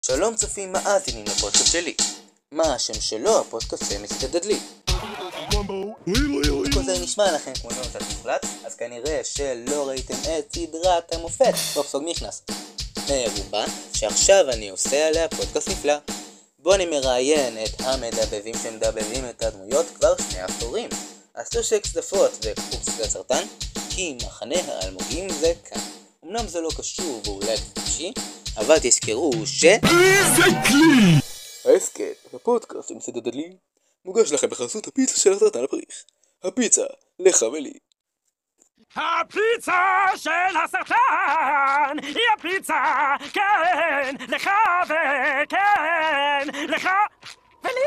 שלום צופים מאזינים לפודקאסט שלי. מה השם שלו? הפודקאסט של מסית הדדלי. כל זה נשמע לכם כמו נורא קצת מוחלט, אז כנראה שלא ראיתם את סדרת המופת בובספוג נכנס. מרובה שעכשיו אני עושה עליה פודקאסט נפלא. בו אני מראיין את המדבבים שמדבבים את הדמויות כבר 2 עשורים. עשו שקסדפות וקחו פסקת סרטן, כי מחנה האלמוגים זה כאן. אמנם זה לא קשור ואולי קצת אבל תזכרו ההסכת, הפודקאסט עם מסית הדדלי, מוגש לכם בחסות הפיצה של הסרטן הפריך. הפיצה, לך ולי. הפיצה של הסרטן היא הפיצה, כן, לך וכן, לך ולי.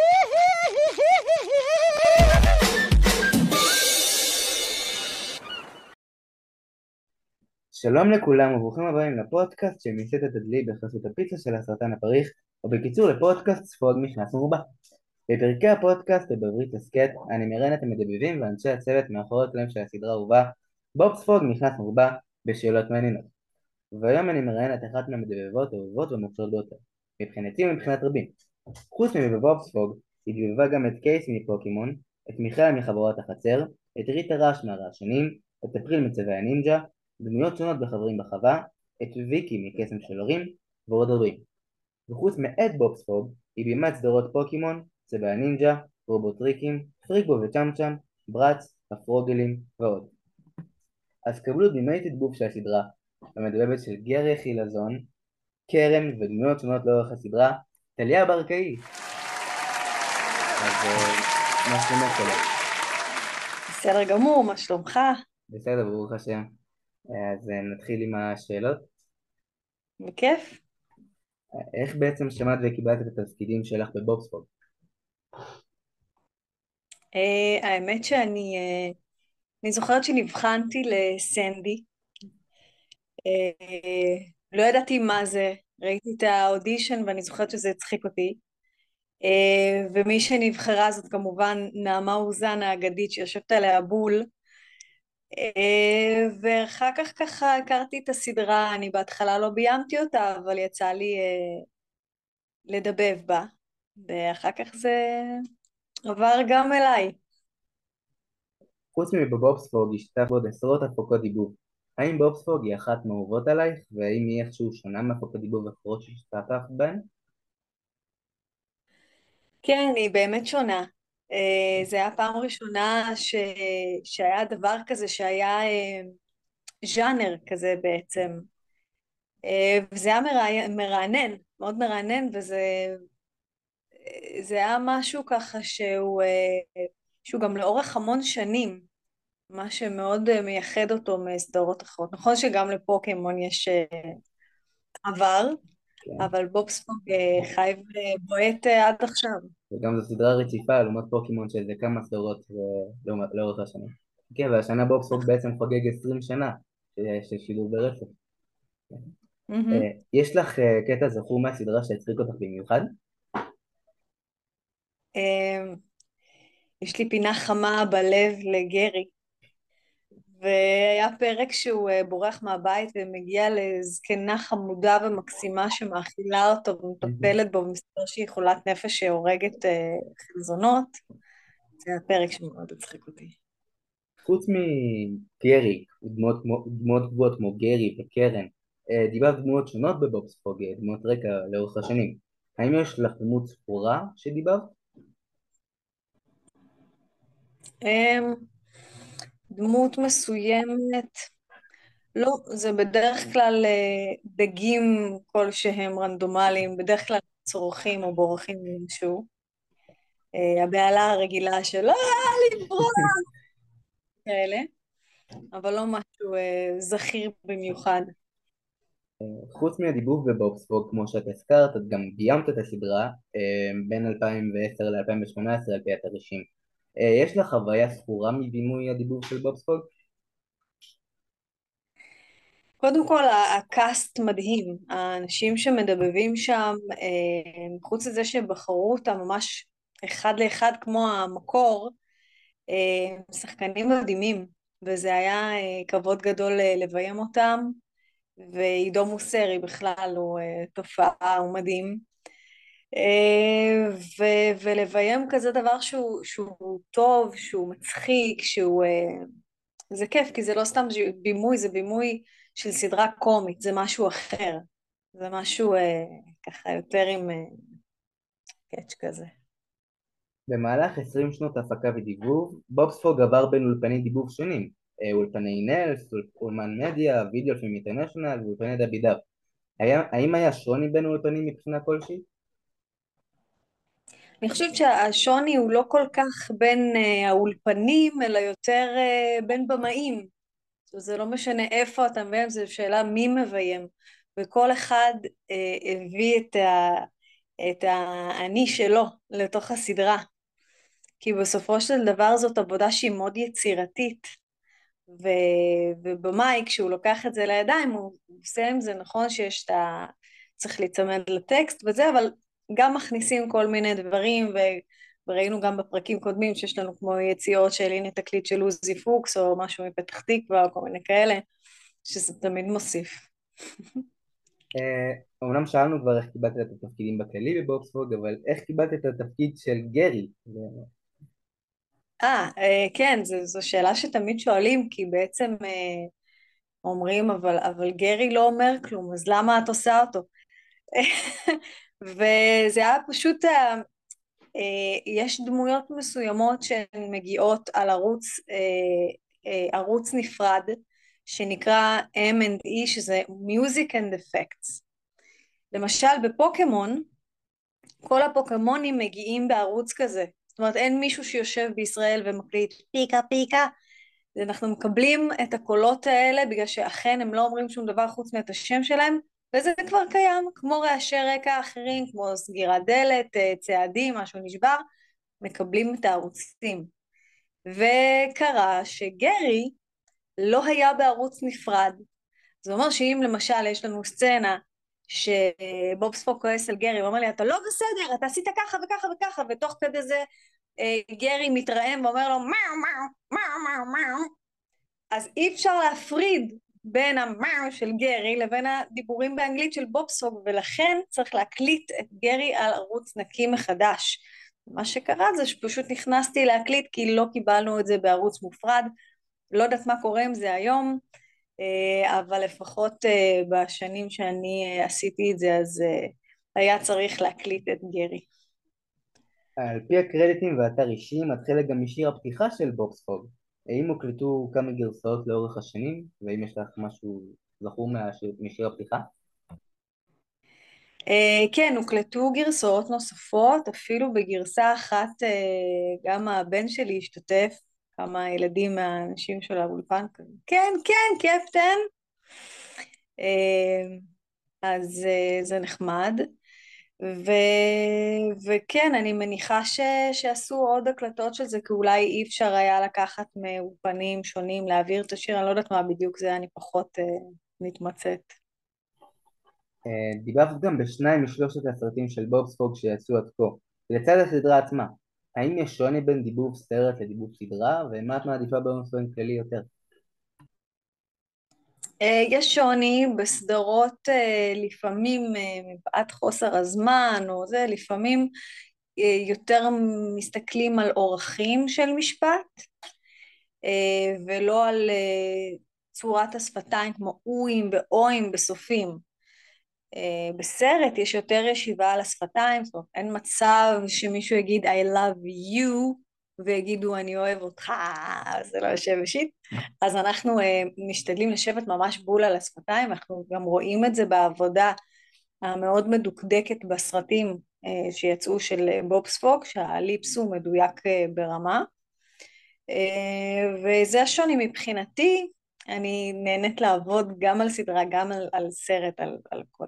שלום לכולם וברוכים הבאים לפודקאסט של מסית הדדלי בחסות הפיצה של הסרטן הפריך, או בקיצור לפודקאסט ספוג נכנס מרובה. בפרקי הפודקאסט ובברית הסקט אני מראיין את המדבבים ואנשי הצוות מאחורי הקלעים של הסדרה האהובה בוב ספוג נכנס מרובה בשאלות מעניינות. והיום אני מראיין את אחת מהמדבבות האהובות והמוכשרות ביותר, מבחינתי ומבחינת רבים. חוץ מבוב ספוג היא דבבה גם את קייסי מפוקימון, את מיכאל מחברות החצר, את ריטה ראש מהרעשנים, את אפריל מצבעי הנינג'ה, דמויות שונות בחברים בחווה, את ויקי מקסם של הורים ועוד רבים. וחוץ מאת בוב ספוג היא בימה את סדרות פוקימון, צבעי הנינג'ה, רובוטריקים, פריקבו וצ'אם, ברץ, הפרוגלים ועוד. אז קבלו בימי תדבוב של הסדרה, המדבבת של גרי חילזון, קרן ודמויות שונות לאורך הסדרה, טליה ברקאי. אז מה שלומך שלך? בסדר גמור, מה שלומך? בסדר, ברוך השם. אז נתחיל עם השאלות. בכיף. איך בעצם שמעת וקיבלת את התפקידים שלך בבוב ספוג? האמת שאני זוכרת שנבחנתי לסנדי. לא ידעתי מה זה, ראיתי את האודישן ואני זוכרת שזה הצחיק אותי. ומי שנבחרה זאת כמובן נעמה אוזן האגדית שיושבת עליה בול. ואחר כך ככה הכרתי את הסדרה, אני בהתחלה לא ביימתי אותה, אבל יצא לי לדבב בה, ואחר כך זה עבר גם אליי. חוץ מבבוב ספוג השתתף בעוד עשרות הפקות דיבוב. האם בוב ספוג היא אחת מאהובות עלייך, והאם היא איכשהו שונה מהפקות דיבוב אחרות שהשתתפת בהן? כן, היא באמת שונה. זה היה פעם ראשונה שהיה דבר כזה, שהיה ז'אנר כזה בעצם. וזה היה מרענן, מאוד מרענן, זה היה משהו ככה שהוא גם לאורך המון שנים, מה שמאוד מייחד אותו מסדרות אחרות. נכון שגם לפוקימון יש עבר, כן. אבל בוב ספוג חי ובועט עד עכשיו. וגם זו סדרה רציפה לעומת פוקימון של זה כמה סדרות לאורך השנים. כן, והשנה בוב ספוג בעצם חוגג 20 שנה של שידור ברצף. מהמם. יש לך קטע זכור מהסדרה שהצחיק אותך במיוחד? יש לי פינה חמה בלב לגרי, והיה פרק שהוא בורח מהבית ומגיע לזקנה חמודה ומקסימה שמאכילה אותו ומטפלת בו, ומסתבר שהיא חולת נפש שהורגת חלזונות. זה הפרק שמאוד הצחיק אותי. חוץ מגרי, דמות קבועות כמו גרי וקרן, דיברת דמויות שונות בבוב ספוג, דמויות רקע לאורך השנים. האם יש לך דמות זכורה שדיברת? אמ, דמות מסוימת, לא, זה בדרך כלל דגים כלשהם רנדומליים, בדרך כלל צורכים או בורחים ממשהו. הבעלה הרגילה של לברוח כאלה, אבל לא משהו זכיר במיוחד. חוץ מהדיבוב בבוב ספוג, כמו שאת הזכרת, את גם ביימת את הסדרה בין 2010 ל-2018 על פי התרשים. יש לך חוויה זכורה מבימוי הדיבוב של בוב ספוג? קודם כל, הקאסט מדהים, האנשים שמדבבים שם, חוץ לזה שבחרו אותם ממש אחד לאחד כמו המקור, שחקנים מדהימים, וזה היה כבוד גדול לביים אותם. ועידו מוסרי בכלל הוא תופעה, הוא מדהים. ולביים כזה דבר שהוא טוב, שהוא מצחיק, זה כיף, כי זה לא סתם בימוי, זה בימוי של סדרה קומית, זה משהו אחר. זה משהו ככה יותר עם קאץ' כזה. במהלך 20 שנות הפקה ודיבוב, בובספוג עבר בין אולפני דיבוב שונים, אולפני נלס, אולמן מדיה, וידאו פילם אינטרנשיונל ואולפני דבידב. האם היה שוני בין אולפנים מבחינה כלשהי? אני חושבת שהשוני הוא לא כל כך בין האולפנים, אלא יותר בין במאים. זה לא משנה איפה אתה מביים, זו שאלה מי מביים. וכל אחד הביא את האני שלו לתוך הסדרה. כי בסופו של דבר זאת עבודה שהיא מאוד יצירתית. ובמאי, כשהוא לוקח את זה לידיים, הוא עושה עם זה, נכון שיש את צריך להיצמד לטקסט וזה, אבל גם מכניסים כל מיני דברים, וראינו גם בפרקים קודמים שיש לנו כמו יציאות של הנה תקליט של עוזי פוקס, או משהו מפתח תקווה, או כל מיני כאלה, שזה תמיד מוסיף. אומנם שאלנו כבר איך קיבלת את התפקידים בכללי בבובספוג, אבל איך קיבלת את התפקיד של גרי? כן, זו שאלה שתמיד שואלים, כי בעצם אומרים, אבל גרי לא אומר כלום, אז למה את עושה אותו? וזה היה פשוט, יש דמויות מסוימות שהן מגיעות על ערוץ נפרד, שנקרא M&E, שזה Music and Effects. למשל בפוקמון, כל הפוקמונים מגיעים בערוץ כזה. זאת אומרת, אין מישהו שיושב בישראל ומקליט פיקה פיקה, אנחנו מקבלים את הקולות האלה בגלל שאכן הם לא אומרים שום דבר חוץ מאת השם שלהם, וזה כבר קיים, כמו רעשי רקע אחרים, כמו סגירת דלת, צעדים, משהו נשבר, מקבלים את הערוצים. וקרה שגרי לא היה בערוץ נפרד. זה אומר שאם למשל יש לנו סצנה שבובספוג כועס על גרי, הוא אומר לי, אתה לא בסדר, אתה עשית ככה וככה וככה, ותוך כדי זה גרי מתרעם ואומר לו, מאו מאו, מאו מאו מאו, אז אי אפשר להפריד בין המאו של גרי לבין הדיבורים באנגלית של בובספוג, ולכן צריך להקליט את גרי על ערוץ נקי מחדש. מה שקרה זה שפשוט נכנסתי להקליט כי לא קיבלנו את זה בערוץ מופרד, לא יודעת מה קורה עם זה היום, אבל לפחות בשנים שאני עשיתי את זה, אז היה צריך להקליט את גרי. על פי הקרדיטים והאתר אישי מתחילה גם משיר הפתיחה של בובספוג. האם הוקלטו כמה גרסאות לאורך השנים, והאם יש לך משהו זכור משיר הפתיחה? כן, הוקלטו גרסאות נוספות, אפילו בגרסה אחת גם הבן שלי השתתף, כמה ילדים מהאנשים של האולפן כזה, כן, כן, קפטן. אז זה נחמד. ו... וכן, אני מניחה שעשו עוד הקלטות של זה, כי אולי אי אפשר היה לקחת מאופנים שונים להעביר את השיר, אני לא יודעת מה בדיוק זה, אני פחות מתמצאת. דיברת גם בשניים משלושת הסרטים של בובספוג שיצאו עד כה. לצד הסדרה עצמה, האם יש שוני בין דיבוב סרט לדיבוב סדרה, ומה את מעדיפה באופן כללי יותר? יש שוני בסדרות לפעמים מפאת חוסר הזמן או זה, לפעמים יותר מסתכלים על אורחים של משפט ולא על צורת השפתיים כמו אויים ואויים בסופים. בסרט יש יותר ישיבה על השפתיים, זאת אומרת אין מצב שמישהו יגיד I love you ויגידו אני אוהב אותך, זה לא יושב אישית. אז אנחנו משתדלים לשבת ממש בול על השפתיים, אנחנו גם רואים את זה בעבודה המאוד מדוקדקת בסרטים שיצאו של בובספוג, שהליפס הוא מדויק ברמה, וזה השוני מבחינתי, אני נהנית לעבוד גם על סדרה, גם על סרט, על כל.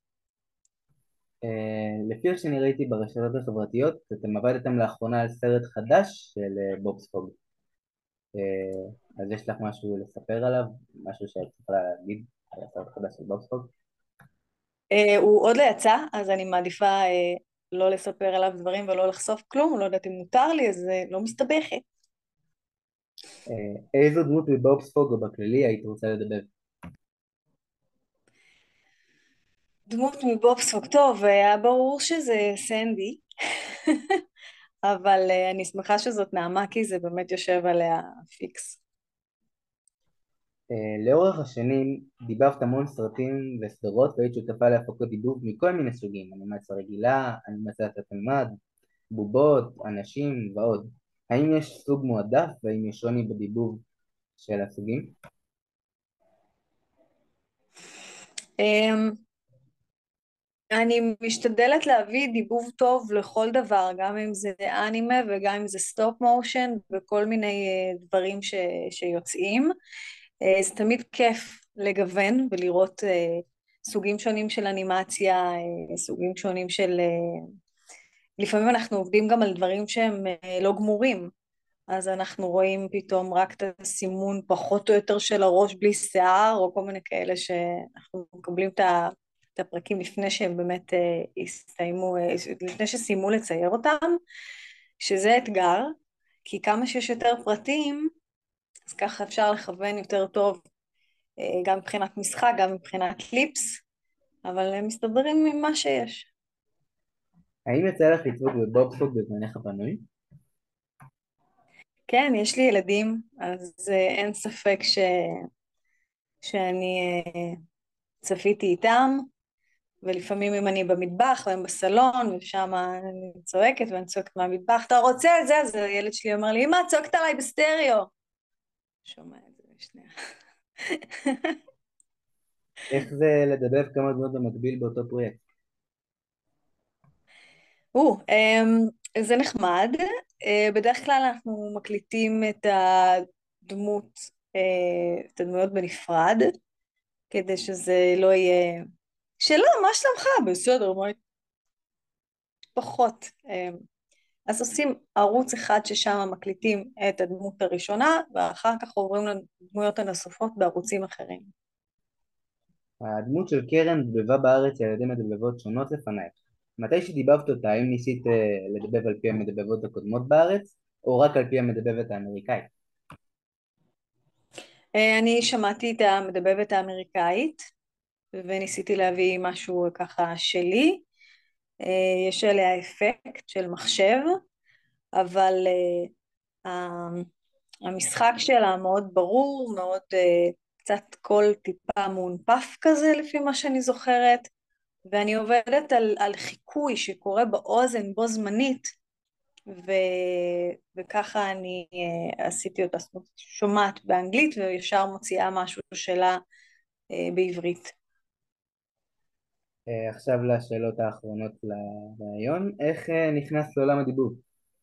לפי איך שאני ראיתי ברשתות החברתיות, אתם עבדתם לאחרונה על סרט חדש של בובספוג. אז יש לך משהו לספר עליו? משהו שאת יכולה להגיד על הסרט החדש של בובספוג? הוא עוד לא יצא, אז אני מעדיפה לא לספר עליו דברים ולא לחשוף כלום, לא יודעת אם מותר לי, אז לא מסתבכת. איזו דמות בבובספוג או בכללי היית רוצה לדבר? דמות מבובספוג, טוב, היה ברור שזה סנדי, אבל אני שמחה שזאת נעמה, כי זה באמת יושב עליה פיקס. לאורך השנים דיבבת המון סרטים וסדרות והיית שותפה להפקות דיבוב מכל מיני סוגים, אנימציה רגילה, אנימציה תלת-ממד, בובות, אנשים ועוד. האם יש סוג מועדף והאם יש שוני בדיבוב של הסוגים? אמ, אני משתדלת להביא דיבוב טוב לכל דבר, גם אם זה אנימה וגם אם זה סטופ מושן וכל מיני דברים שיוצאים. זה תמיד כיף לגוון ולראות סוגים שונים של אנימציה, סוגים שונים של... לפעמים אנחנו עובדים גם על דברים שהם לא גמורים, אז אנחנו רואים פתאום רק את הסימון פחות או יותר של הראש בלי שיער, או כל מיני כאלה שאנחנו מקבלים את הפרקים לפני שהם באמת הסתיימו, לפני שסיימו לצייר אותם, שזה אתגר, כי כמה שיש יותר פרטים, אז ככה אפשר לכוון יותר טוב, גם מבחינת משחק, גם מבחינת קליפס, אבל הם מסתדרים עם מה שיש. האם יצא לך לצפות בבובספוג בזמנך הפנוי? כן, יש לי ילדים, אז אין ספק שאני צפיתי איתם, ולפעמים אם אני במטבח והם בסלון, ושם אני צועקת ואני צועקת מהמטבח, אתה רוצה את זה? אז הילד שלי אומר לי, אמא, צועקת עליי בסטריאו. שומע את זה בשנייה. איך זה לדבב כמה דמות במקביל באותו פרויקט? זה נחמד. בדרך כלל אנחנו מקליטים הדמות, את הדמויות בנפרד, כדי שזה לא יהיה, שלא, מה שלומך? בסדר, מה פחות. אז עושים ערוץ אחד ששם מקליטים את הדמות הראשונה, ואחר כך עוברים לדמויות הנוספות בערוצים אחרים. הדמות של קרן דובבה בארץ על ידי מדבבות שונות לפנייך. מתי שדיבבת אותה, האם ניסית לדבב על פי המדבבות הקודמות בארץ, או רק על פי המדבבת האמריקאית? אני שמעתי את המדבבת האמריקאית, וניסיתי להביא משהו ככה שלי. יש עליה אפקט של מחשב, אבל המשחק שלה מאוד ברור, מאוד קצת קול טיפה מונפף כזה לפי מה שאני זוכרת, ואני עובדת על חיקוי שקורה באוזן בו זמנית, וככה אני עשיתי אותה, זאת אומרת, שומעת באנגלית וישר מוציאה משהו שלה בעברית. עכשיו לשאלות האחרונות לרעיון, איך נכנס לעולם הדיבוב?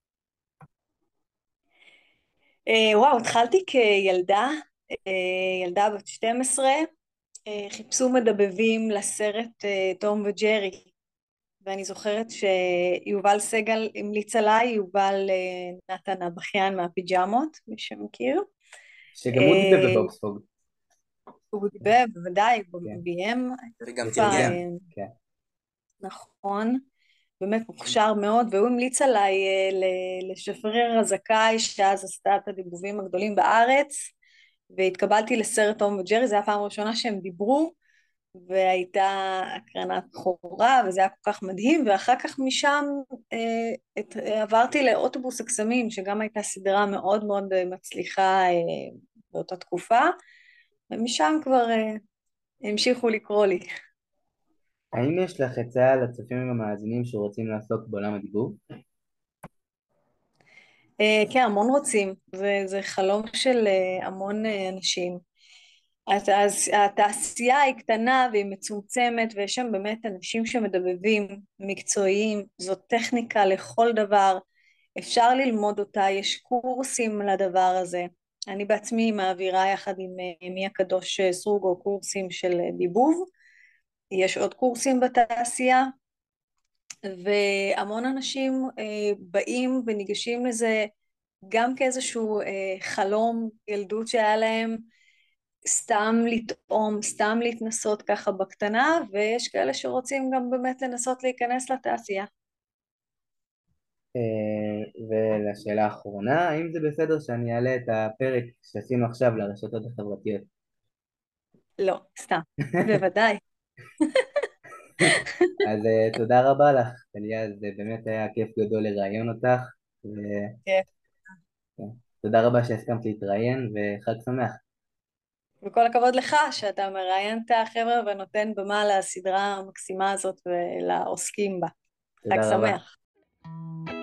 וואו, התחלתי כילדה, ילדה בת 12, חיפשו מדבבים לסרט תום וג'רי, ואני זוכרת שיובל סגל המליץ עליי, יובל נתן הבכיין מהפיג'מות, מי שמכיר. שגם הוא דיבב בבובספוג. הוא דיבר, בוודאי, הוא כן. ביים. וגם תקופה, תרגם. כן. נכון, באמת מוכשר מאוד, והוא המליץ עליי לשפריר הזכאי, שאז עשתה את הדיבובים הגדולים בארץ, והתקבלתי לסרט תום וג'רי, זו הייתה הפעם הראשונה שהם דיברו, והייתה הקרנת בכורה, וזה היה כל כך מדהים, ואחר כך משם עברתי לאוטובוס הקסמים, שגם הייתה סדרה מאוד מאוד מצליחה באותה תקופה, ומשם כבר המשיכו לקרוא לי. האם יש לך עצה לצופים המאזינים שרוצים לעסוק בעולם הדיבוב? כן, המון רוצים, זה חלום של המון אנשים. אז התעשייה היא קטנה והיא מצומצמת, ויש שם באמת אנשים שמדבבים, מקצועיים, זאת טכניקה לכל דבר, אפשר ללמוד אותה, יש קורסים לדבר הזה. אני בעצמי מעבירה יחד עם מי הקדוש סרוגו קורסים של דיבוב, יש עוד קורסים בתעשייה, והמון אנשים באים וניגשים לזה גם כאיזשהו חלום ילדות שהיה להם, סתם לטעום, סתם להתנסות ככה בקטנה, ויש כאלה שרוצים גם באמת לנסות להיכנס לתעשייה. ולשאלה האחרונה, האם זה בסדר שאני אעלה את הפרק שעשינו עכשיו לרשתות החברתיות? לא, סתם, בוודאי. אז תודה רבה לך, טליה, זה באמת היה כיף גדול לראיין אותך, כן. ותודה רבה שהסכמת להתראיין, וחג שמח. וכל הכבוד לך שאתה מראיין את החבר'ה ונותן במה לסדרה המקסימה הזאת ולעוסקים בה. חג תודה רבה. שמח.